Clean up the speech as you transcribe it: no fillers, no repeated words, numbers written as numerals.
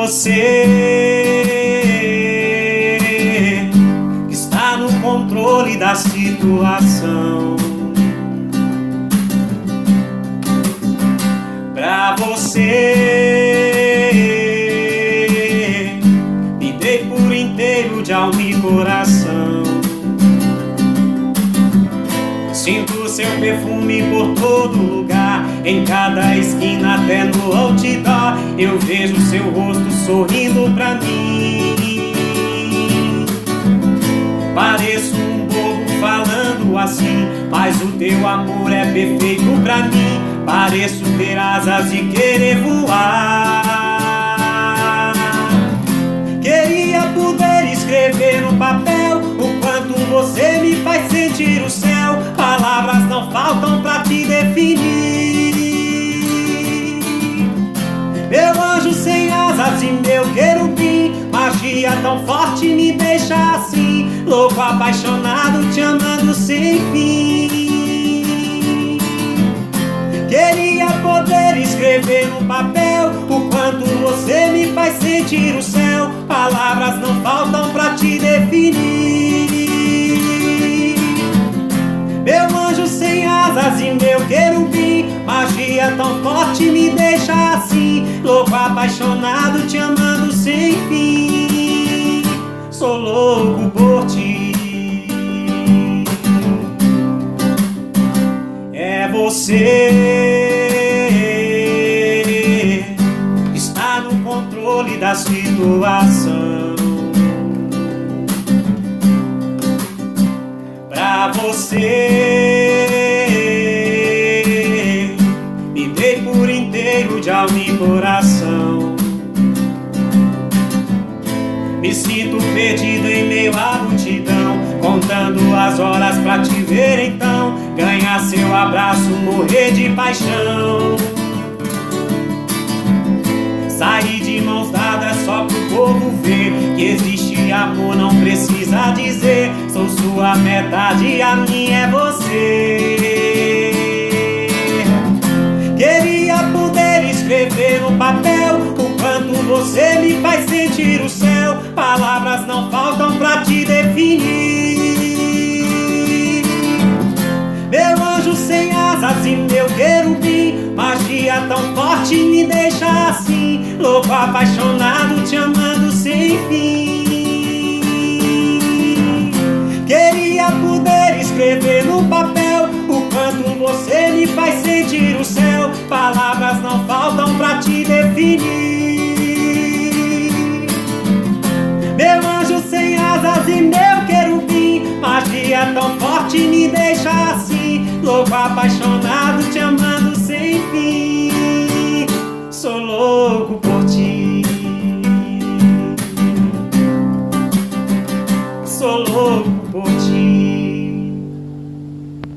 você que está no controle da situação. Pra você me dei por inteiro de alma e coração. Sinto seu perfume por todo lugar, em cada esquina, até no outdoor. Eu vejo seu rosto sorrindo pra mim. Pareço um bobo falando assim, mas o teu amor é perfeito pra mim. Pareço ter asas e querer voar. Queria poder escrever no papel o quanto você me faz sentir o céu. Palavras não faltam pra te definir. Meu anjo sem asas e meu querubim, magia tão forte me deixa assim, louco, apaixonado, te amando sem fim. Queria poder escrever no papel o quanto você me faz sentir o céu. Palavras não faltam pra te definir. Meu anjo sem asas e meu querubim, magia tão forte me deixa assim, louco, apaixonado, te amando sem fim. Sou louco por ti. É você que está no controle da situação. Pra você me dei por inteiro de alma e coração. Me sinto perdido em meio à multidão, contando as horas pra te ver então, ganhar seu abraço, morrer de paixão. Sair de mãos dadas só pro povo ver que existe amor, não precisa dizer. Sou sua metade, a minha é você. Queria poder escrever no papel o quanto você me faz sentir o céu. Palavras não faltam pra te definir. Meu anjo sem asas e meu querubim, magia tão forte me deixa assim, louco, apaixonado, te amando sem fim. Queria poder escrever no papel o quanto você me faz sentir o céu. Palavras não faltam pra te definir. Meu anjo sem asas e meu querubim, magia tão forte me deixa assim, louco, apaixonado, te amando sem fim. Sou louco por ti. Sou louco